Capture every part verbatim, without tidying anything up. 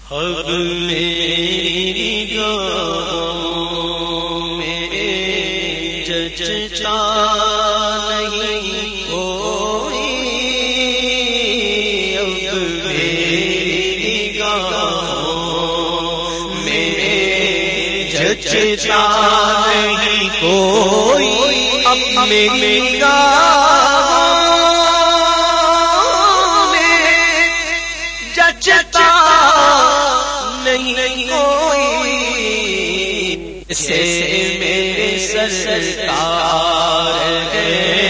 اب میری نگاہوں میں جچتا نہیں کوئی، اب میری نگاہوں میں جچتا نہیں کوئی، اب میری نگاہوں میں جچتا نہیں کوئی، سے میرے سرکار ہے،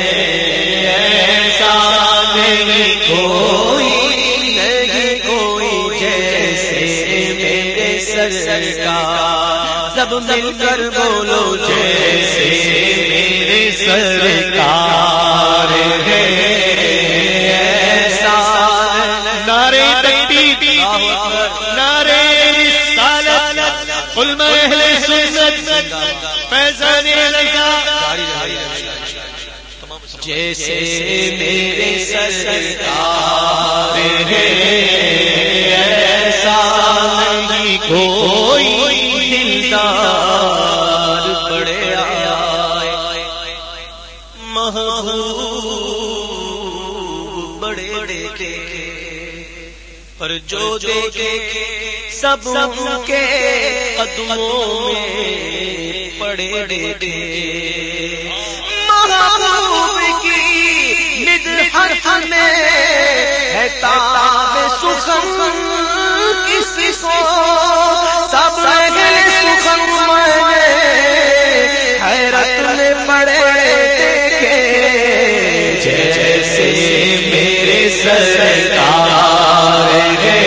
ایسا نہیں کوئی، نہیں کوئی جیسے میرے سرکار، سب مل کر بولو جیسے میرے سرکار ہے، ایسا نعرے تکبیر، نعرے علم اہل سنت فیضان رضا، جیسے میرے سرکار ہے، ایسا نہیں کوئی دلدار بڑے آئے، محبوب بڑے دیکھے، پر جو دیکھے سب کے قدموں میں پڑے دیکھے، محبوب کی مدحت میں ہے تاب سخن کسی کو، سب سخن میں حیرت میں پڑے دیکھے، جیسے میرے سرکار ہے،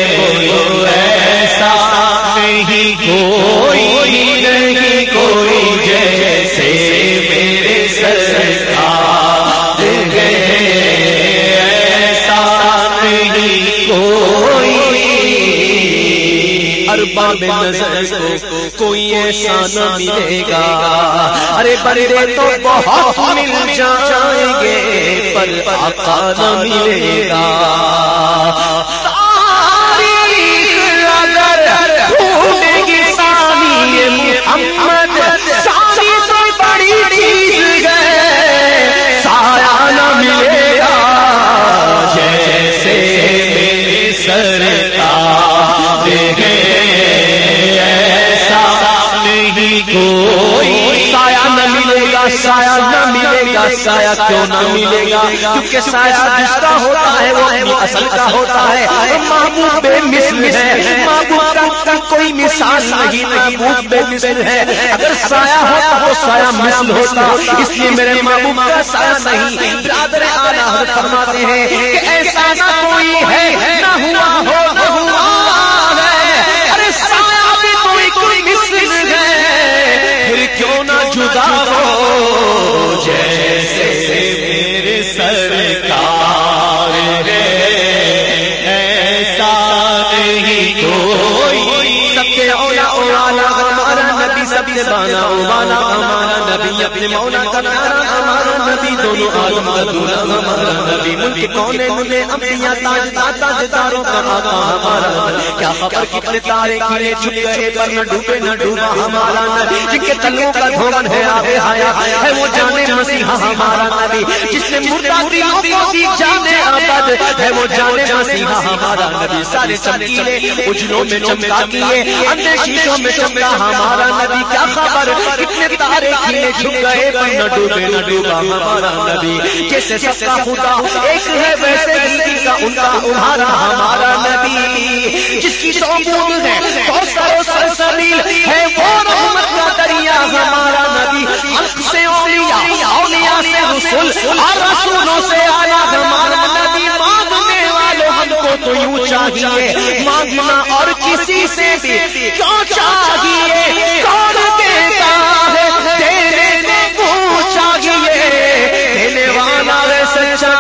کوئی نہیں کوئی جیسے میرے سرکار ہے، ایسا نہیں کوئی، ارباب نظر کو کوئی ایسا نہ ملے گا، ارے بندے تو بہت مل جائیں گے پر آقا نہ ملے گا، محمد ساری تو بڑی چیز ہے، سایہ نہ ملے گا جیسے میرے سرکار ہے، ایسا نہیں کوئی، سایہ نہ ملے گا، سایہ نہ ملے گا، سایہ کیوں نہ ملے گا؟ کیونکہ سایہ جس کا ہوتا ہے وہ اپنی اصل کا ہوتا ہے، محبوب بے مثل ہے، محبوب کا کوئی مثال نہیں، محبوب بے مثل ہے، اگر سایہ ہوتا وہ سایہ مثل ہوتا، اس لیے میرے محبوب کا سایہ نہیں۔ برادر اعلیٰ حضرت فرماتے ہیں کہ ایسا نہ کوئی ہے نہ ہوا ہو نہ ہوا ہے، ارے سایہ بھی کوئی کوئی مثل ہے، پھر کیوں نہ جدا ہو جیسے میرے سرکار ہے، ایسا نہیں کوئی، سب کے اولا اولا ہمارا نبی، سب سے بانا بانا ہمارا نبی، اپنے مولا کا پیارا ہمارا نبی، دونوں عالم کا دولہ ہمارا نبی، ملک کونے میں انبیاء تاجدار تاجداروں کا آقا ہمارا نبی، کیا خبر کتنے تارے کھلے چھپ گئے پر نہ ڈوبے نہ ڈوبا ہمارا نبی، جن کے تلوں کا دھومن ہے آب حیات ہے وہ جانے مسیحا ہمارا نبی، جس نے مردہ دلوں کو دی جانے ابد ہے وہ جانے مسیحا ہمارا نبی، سارے چمکیلے اجلوں میں چمکا کیے اندھے شیشوں میں چمکا ہمارا نبی، کیا خبر کتنے تارے کھلے چھپ گئے پر نہ ڈوبے نہ ڈوبا ہمارا نبی، جیسے سب کا خدا ایک ہے ویسے ہی کا ان کا تمہارا ہمارا نبی، جس کی سو بوند ہے کوثر و سلسبیل ہے وہ رحمت کا دریا ہمارا نبی، حق سے اولیاء اولیاء سے رسول اور رسولوں سے اعلیٰ ہمارا نبی، مانگنے والوں ہم کو تو یوں چاہیے مانگنا اور کسی سے بھی کیوں چاہیے، کون دیتا ہے تیرے کو چاہیے، دینے والا ہے سچا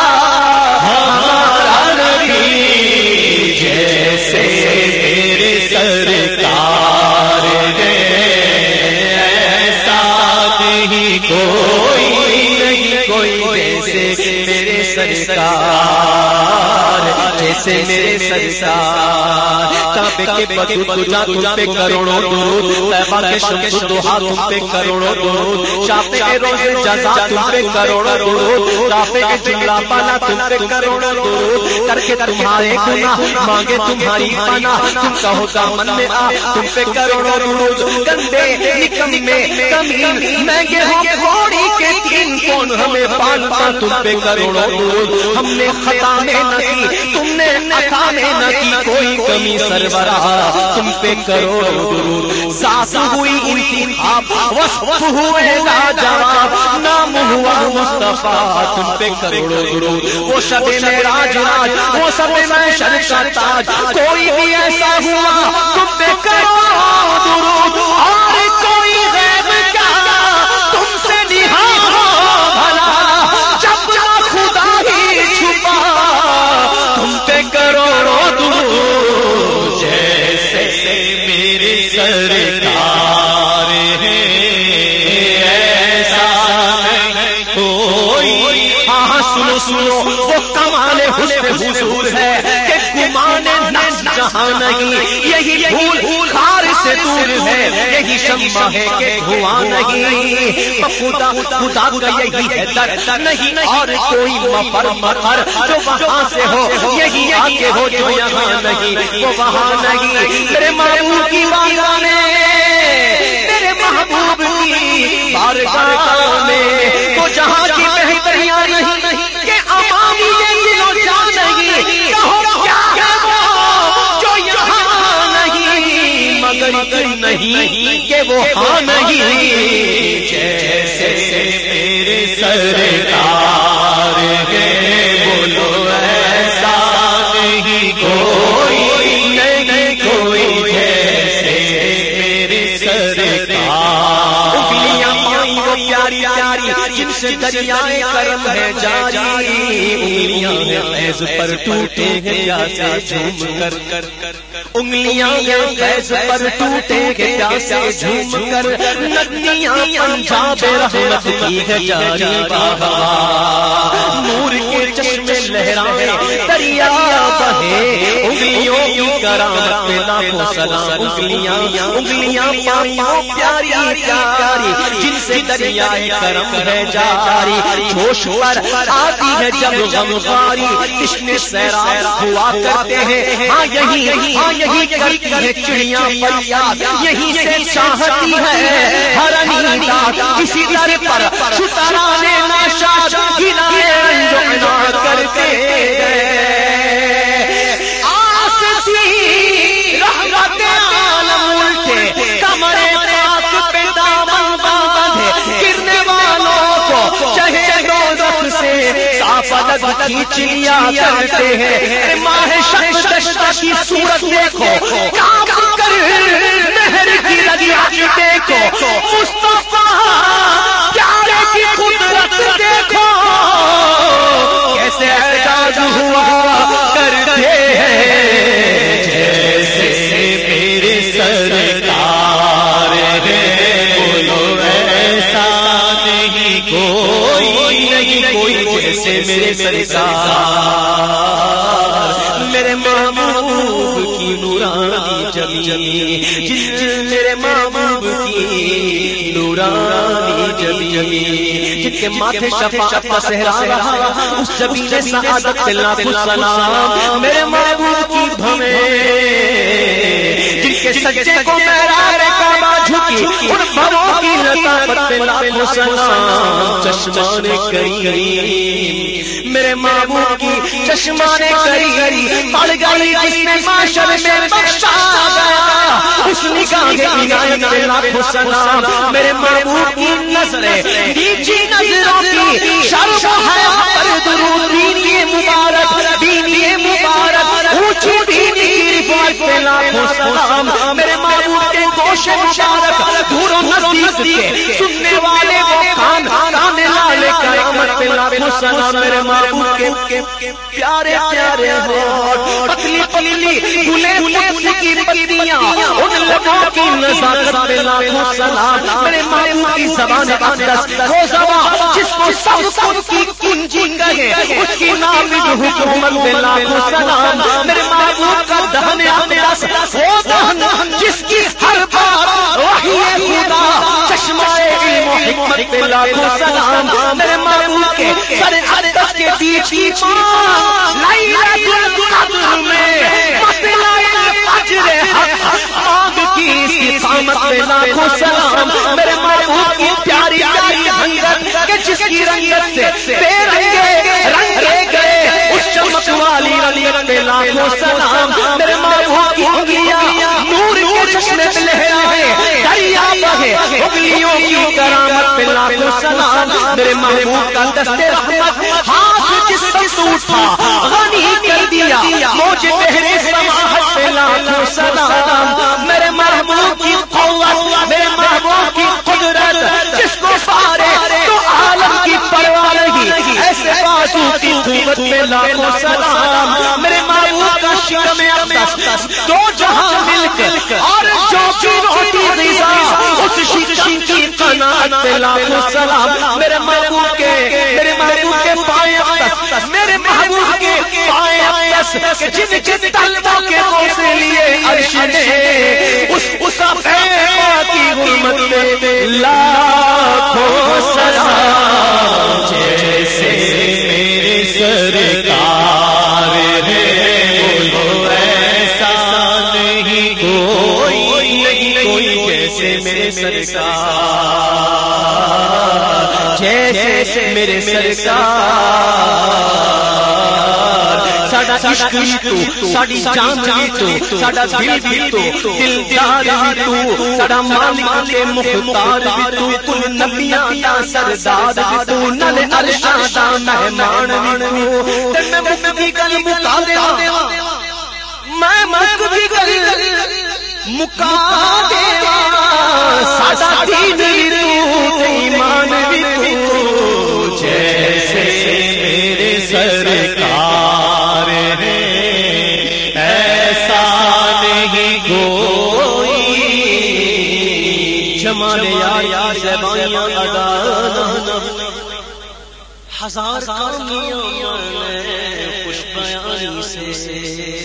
ہمارا نبی، جیسے میرے سرکار ہے، ایسا نہیں کوئی، نہیں کوئی جیسے میرے سرکار، جیسے میرے سرکار، کعبے کے بدو تجا تم پہ کروڑوں درود، طیبہ کے شمس دوحا تم پہ کروڑوں درود، شافع کے روز جزا تم پہ کروڑوں درود، رافع کے جملہ پانا تم پہ کروڑوں درود، کر کے تمہارے گناہ مانگے تمہاری پناہ، تم کہو دامن میں آ تم پہ کروڑوں درود، گندے نکمے کمین مہنگے ہو گھوڑی کے تین کون ہمیں پالتا تم پہ کروڑوں درود، ہم نے خطا میں نہ کی تم نے عطا میں نہ کی کوئی کمی سربراہ تم پہ کروڑوں درود، ذات ہوئی انتخاب وصف ہوئے لاجواب نام ہوا مصطفیٰ تم پہ کروڑوں درود، وہ شب معراج راج وہ سب محشر کا تاج کوئی بھی ایسا ہوا تم پہ کروڑوں درود، اور کوئی غیب کیا تم سے نہا ہو بھلا جب نہ خدا ہی چھپا تم پہ کروڑوں درود، جیسے میرے سرکار ہیں ایسا نہیں کوئی، ہاں سنو سنو وہ کمال حسن حضور ہے کہ گمان نفس جہاں نہیں، یہی پھول خار سے دور ہے، یہی شمع ہے کہ دھواں نہیں، خدا خدا کا یہی ہے در نہیں اور کوئی مفر مفر جو وہاں سے ہو، یہی آگے ہو جو یہاں نہیں وہ وہاں نہیں، میرے محبوب کی بارگاہ میں میرے محبوب کی بارگاہ میں تو جہاں کی بہتریاں نہیں کہ عوامی یہ دل و جان نہیں، کہو کیا ہے وہ جو یہاں نہیں مگر نہیں کہ وہ ہاں نہیں، جیسے میرے سرکار ہے بولو ایسا نہیں کوئی، نہیں کوئی جیسے میرے سرکار، انگلیاں پائیں وہ پیاری پیاری جن سے دریائے کرم ہے جاری، انگلیاں فیض پر ٹوٹے ہیں پیاسے جھوم کر، انگلیاں فیض پر ٹوٹے ہیں پیاسے جھوم کر، ندیاں پنجاب رحمت کی ہے جاری بہا، نور کے چشمے لہرائیں دریا بہے، انگلیوں کی کرامت پہ لاکھوں سلام، انگلیاں انگلیاں پائیں پیاری پیاری جن سے دریائے کرم ہے جاری، جوش پر آتی ہے جب غمخاری تشنے سیراب ہوا کرتے ہیں، ہاں یہی ہاں یہی کرتی ہے چڑیاں فریاد، یہی سے چاہتی ہے ہر نیداد، اسی در پر سترانے ناشاد گنائے انجمنا کرتے آس سی رحمت عالم الٹے کمرے پاک پہ دامن باندھے، گرنے والوں کو چہے دوزخ سے صاف الگ کھینچ لیا کرتے ہیں، ماہ شمشتہ کی صورت دیکھو کام کر نہر کی رگیات دیکھو، مصطفیٰ پیارے کی قدرت دیکھو کیسے اعجاز ہوا کرتے ہیں، جیسے میرے سرکار ہے بولو ایسا نہیں کوئی، نہیں کوئی جیسے میرے سرکار، میرے محبوب کی نورانی جبی جن میرے محبوب کی نورانی جبی جن کے ماتھے شفاعت کا صحرا رہا، اس جبی نے سعادت پہ لاکھوں سلام، میرے محبوب کی بھویں جن کے سجدے کو محراب کعبہ جھکی، ان بھووں کی لطافت پہ لاکھوں سلام، چشمان کریم میرے محبوب کی چشمان کریم پڑ گئی جس نے معاشر میں بخشا گیا، اس نگاہ عنایت پہ لاکھوں سلام، میرے محبوب کی نظریں نیچی نظروں کی شرف ہے پر درود، دینی مبارک دینی مبارک اونچی دینی کی رفعت پہ لاکھوں سلام، میرے محبوب کے گوش مبارک دور و نزدیک کے سننے والے وہ کان آنے والے کرامت پہ لاکھوں سلام، میرے محبوب کے پیارے پیارے ہونٹ، پتلی پتلی گلے قدس کی پتیاں، ان لبوں کی نزاکت پہ لاکھوں سلام، میرے محبوب کی زبان اقدس وہ زبان جس کو سب کن کی کنجی کہے، اس کی نامد حکومت پہ لاکھوں سلام، میرے محبوب کا دہن اقدس وہ دہن جس کی ہر بار وحی خدا چشمہ علم و حکمت پہ لاکھوں سلام، میرے محبوب کے سر اقدس کے بیچ کی ماں لیلۃ القدر میں مطلع الفجر حق آگ کی استقامت پہ لاکھوں سلام، میرے محبوب کی پیاری پیاری رنگت کہ جس کی رنگت سے بے رنگے رنگے گئے اس چمک والی رنگت پہ لاکھوں سلام، میرے محبوب کی انگلیاں نور کے چشمے پہ لہرائے دریا بہے انگلیوں کی کرامت پہ لاکھوں سلام، میرے محبوب کا دست رحمت ہاتھ جس وقت اٹھا غنی کر دیا موج بحر سماحت پہ لاکھوں سلام، میرے محبوب کی قوت میرے محبوب کی قدرت جس کو پارے تو عالم کی پرواہ نہیں، ایسے بازو کی قوت پہ لاکھوں سلام، میرے محبوب کا شکم اقدس دو جہاں مل کر اور جو کی روٹی غذا اس شکم کی قناعت پہ لاکھوں سلام، میرے محبوب کے میرے محبوب کے پائے اقدس میرے محبوب کے پائے اقدس کہ جن جن طلبوں کے حوصلے لیے عرش نے اس اس پیغمبر کی حرمت پہ لاکھوں سلام، جیسے میرے سرکار ہے وہ ایسا نہیں کوئی نہیں کوئی جیسے میرے سرکار، جیسے میرے سرکار، ساڈا عشق بھی تو، ساڈی جان بھی تو، ساڈا دل بھی تو، دلدار بھی تو، ساڈا مالک تے مختار بھی تو، کل نبیاں دا سردار بھی تو، نل عرشاں دا مہمان بھی تو، تے میں مکھ دی گل مکا دیواں، میں مکھ دی گل مکا دیواں، ساڈا دین بھی تو تے ایمان بھی تو، جیسے میرے سرکار ہے ایسا نہیں کوئی، جمال یار زبانیاں ادا ہزار کامیاں خوش بیانی سے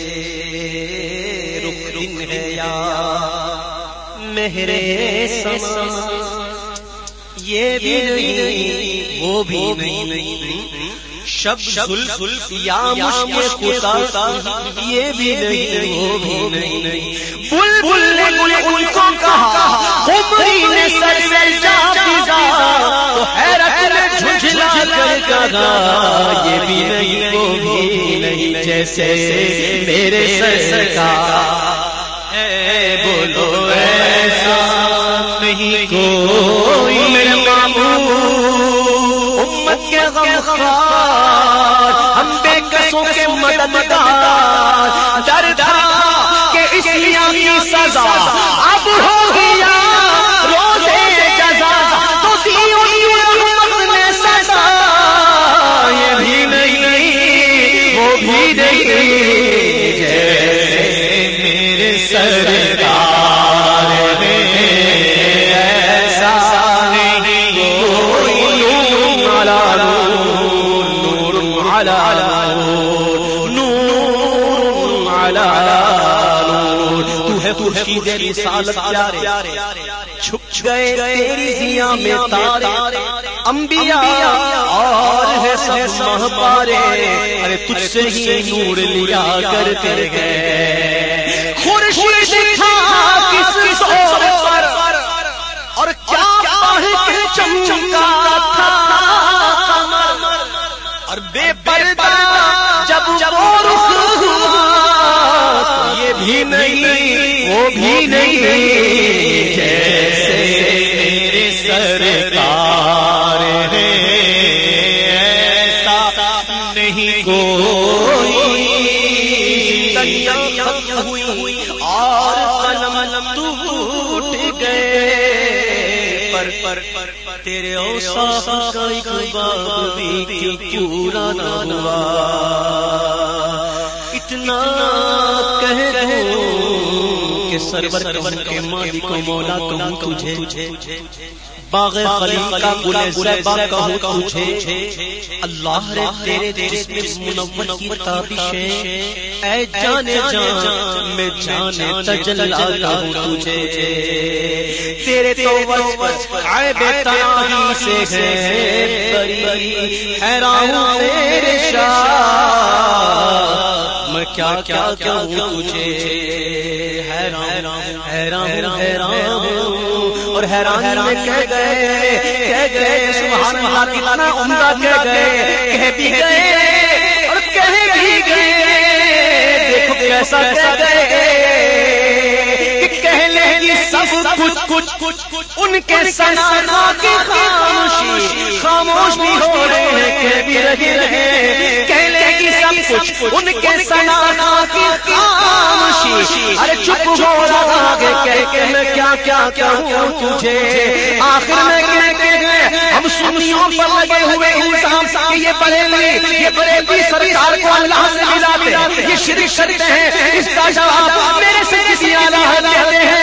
رخ دن ہے یا میرے سما، یہ بھی نہیں وہ بھی نہیں، شب زلف یا مشک خدا یہ بھی نہیں وہ بھی نہیں، بلبل نے ان کو کہا قمری نے سر سے جا فضا تو حیرت میں جھنجھلا کر کہا یہ بھی نہیں وہ بھی نہیں، جیسے میرے سرکار ہے بولو ایسا نہیں کوئی، میرے معمول امت کے غمخوار ہم بے کسوں کے مددگار، درد کہ اسیاں کی سزا اب ہو گیا روزے جزا تو دی امت نے سزا، یہ بھی نہیں وہ بھی نہیں، جیسے میرے سرکار ہے ایسا نہیں کوئی، نور نور علی نور، نور علی نور، تو ہے خورشید رسالت پیارے، چھپ گئے تیری ضیاء میں تارے، انبیاء اور ہے سب مہپارے، ارے تجھ سے ہی نور لیا کرتے گئے، خورشید تھا کس سور پر اور کیا پاہ کے چمچمکا تھا قمر، اور بے پردہ جب وہ رخ ہوا یہ بھی نہیں وہ بھی نہیں، جیسے میرے سرکار ہے ایسا نہیں کوئی، تنیاں ختم ہوئی اور قلم ٹوٹ گئے، پر پر تیرے اوصاف کا ایک باب بھی کیوں پورا نہ ہوا، کتنا کہہ دوں کہ سرور کے مالک و مولا کہوں تجھے، باغ خلیل کا گل زیبا کہوں تجھے، اللہ رے تیرے جسم منور کی تابشیں، اے جانے جان میں جانے تجلا کہوں تجھے، تیرے تو وصف عیب تناہی سے ہے بری، حیران ہوں تیرے شاہ میں کیا کیا کہوں تجھے، حیران حیران حیران اور حیران میں کہہ گئے کہہ گئے سبحان اللہ کتنا عمدہ کہہ گئے، کہہ بھی گئے اور کہہ بھی گئے، دیکھو کیسا کہہ گئے کہ کہہ لیں گی سب کچھ کچھ کچھ ان کے ثنا کی خاموشی خاموش بھی ہو رہے ہیں، کہہ بھی رہے ہیں، کہہ لیں گی سب کچھ ان کے ثنا کی خاموشی، ارے چپ ہو رہا ہے کہہ کے میں کیا کیا کہوں تجھے، آخر میں کہتے ہیں ہم سنیوں پر لگے ہوئے الزام کہ یہ بریلوی یہ بریلوی سرکار کو اللہ سے ملاتے ہیں، یہ شرک کرتے ہیں، اس کا جواب میرے سے کسی اعلیٰ کہتے ہیں